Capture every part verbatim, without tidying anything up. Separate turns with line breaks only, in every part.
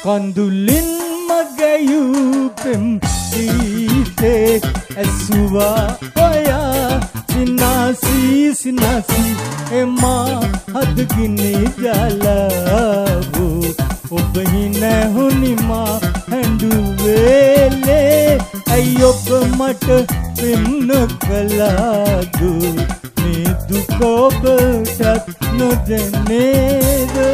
Kandulin magayupim dite Esua oya sinasi sinasi Ema hadgini jalavu Obhine hunima henduwele Ayyop mat pimnu kaladu Me dukob tat no janeda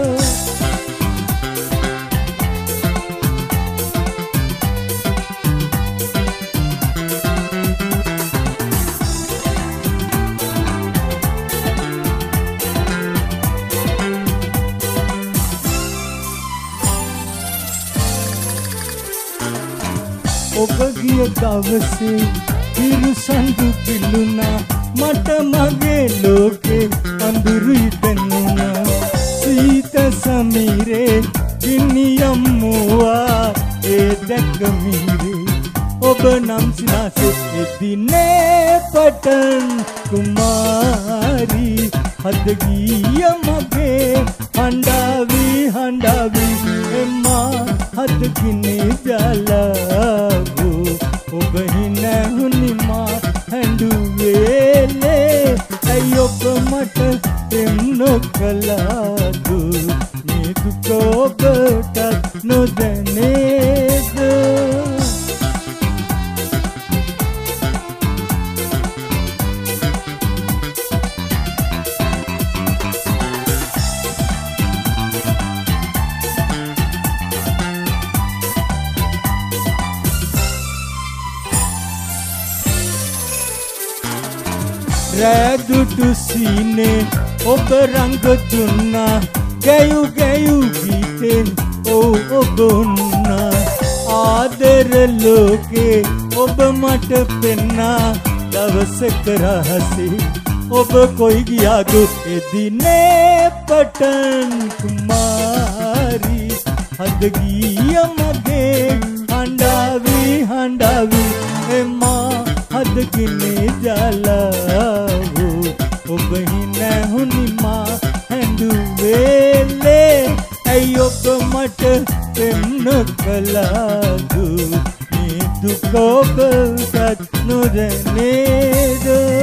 ඔබගිය දවසේ හිරු සඳු පිළුණා මට මගේ ලෝකේ අඳුරුයි පෙනුණා සීත සමීරේ ගිනියම්මුවා ඒ දැක මීරේ ඔබ නම් සිනාසේ එදිනේ පටන් කුමාරි හද ගිය මගේ හඬාවි හඬාවි එම්මා හද ගිනි ජලාවු ඔබ හින හුනිමා හැඬුවේලේ ඇයි ඔබ මට දෙම් නොකලාදු මේ දුක ඔබට නොදැනේද රැදුටු සීනේ ඔබ රංග දුන්නා ගැයු ගැයු ගීතෙන් ඔව් ඔබ උන්නා ආදර ලෝකේ ඔබ මට පෙන්නා දවසක රහසේ ඔබ කොයි ගියාදු එදිනේ පටන් කුමාරි හද ගිය මගේ හඬාවි හඬාවි එමා හද ගිනේ ජලාවු ඔබ හින හුනිමා හැඬුවේලේ ඇයි ඔබ මට පෙම් නොකලාදු මේ දුක ඔබට නොදැනේද